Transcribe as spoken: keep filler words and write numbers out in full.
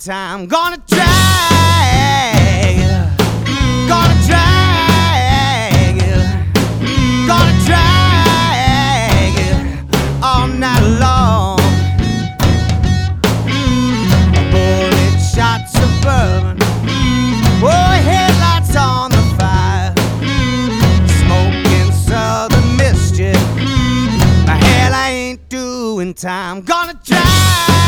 time. Gonna drag, gonna drag, gonna drag all night long. Bullet shot Suburban, oh, headlights on the fire, smoking Southern mischief. Hell, I ain't doing time. Gonna drive.